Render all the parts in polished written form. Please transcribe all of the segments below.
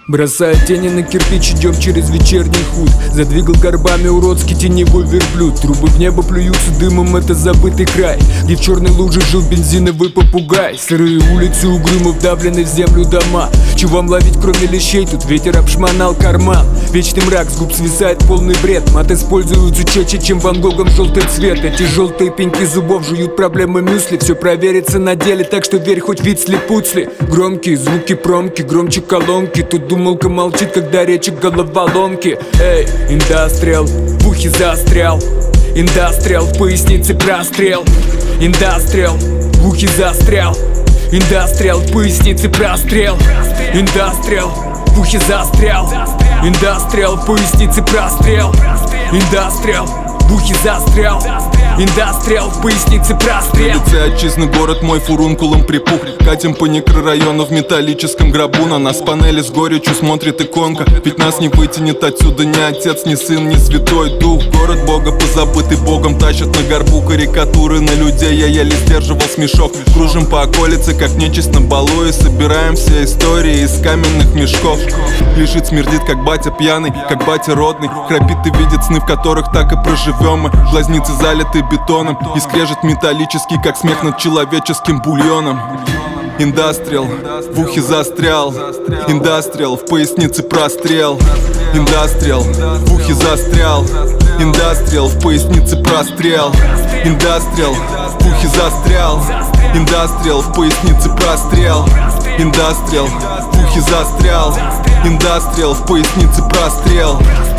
Бросая тени на кирпич, идем через вечерний худ. Задвигал горбами уродский теневой верблюд. Трубы в небо плюются дымом, это забытый край, где в черной луже жил бензиновый попугай. Сырые улицы угрюмо вдавлены в землю дома. Чего вам ловить, кроме лещей? Тут ветер обшмонал карман. Вечный мрак, с губ свисает полный бред. Мат используются чаще, чем Ван Гогом желтый цвет. Эти желтые пеньки зубов жуют проблемы мюсли. Все проверится на деле, так что верь, хоть вид слепуцли. Громкие звуки промки, громче колонки. Тут думалка молчит, когда речи головоломки. Эй, индастриал, в ухе застрял. Индастриал, в пояснице прострел. Индастриал, в ухе застрял. Индастриал, в пояснице прострел. Индастриал, в ухе застрял. Индастриал, в пояснице прострел. Индастриал, в ухе застрял. Индастриал, в пояснице прострел. На лице отчизны город мой фурункулом припух. Катим по микрорайону в металлическом гробу. На нас панели с горечью смотрит иконка. Ведь нас не вытянет отсюда ни отец, ни сын, ни святой дух. Город бога позабытый богом, тащат на горбу карикатуры на людей. Я еле сдерживал смешок. Кружим по околице, как нечисть на балу. И собираем все истории из каменных мешков. Лежит, смердит, как батя пьяный, как батя родный. Храпит и видит сны, в которых так и проживем мы. Глазницы залиты бетоном и скрежет металлический, как смех над человеческим бульоном. Индастриал, в ухе застрял. Индастриал, в пояснице прострел. Индастриал, в ухе застрял. Индастриал, в пояснице прострел. Индастриал, в ухе застрял. Индастриал, в пояснице прострел. Индастриал, в ухе застрял. Индастриал, в пояснице прострел.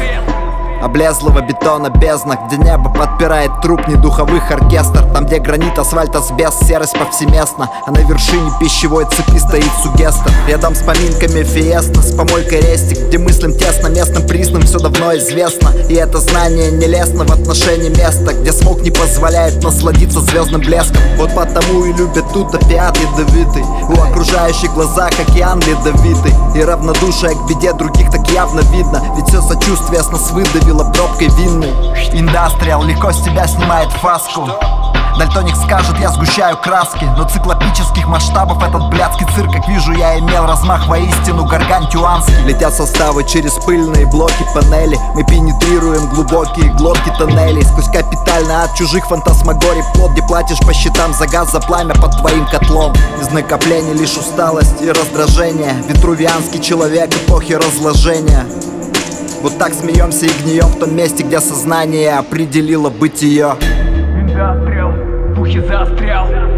Облезлого бетона бездна, где небо подпирает трупный духовых оркестр. Там, где гранит, асфальт, асбест, серость повсеместна. А на вершине пищевой цепи стоит сугестер. Рядом с поминками фиеста, с помойкой рестик, где мыслим тесно, местным признанным все давно известно. И это знание нелестно в отношении места, где смог не позволяет насладиться звездным блеском. Вот потому и любят тут опиат ядовитый. У окружающих глазах океан ледовитый. И равнодушие к беде других так явно видно. Ведь все сочувствие с нас выдавило пробкой винной. Индастриал легко с тебя снимает фаску. Дальтоник скажет, я сгущаю краски. Но циклопических масштабов этот блядский цирк, как вижу, я имел размах воистину гаргантюанский. Летят составы через пыльные блоки панели. Мы пенетрируем глубокие глотки тоннелей. Сквозь капитально от чужих фантасмагорий плод, где платишь по счетам за газ, за пламя под твоим котлом. Из накоплений лишь усталость и раздражение. Витрувианский человек эпохи разложения. Вот так смеемся и гнием в том месте, где сознание определило бытие. Индастриал, в ухе застрял.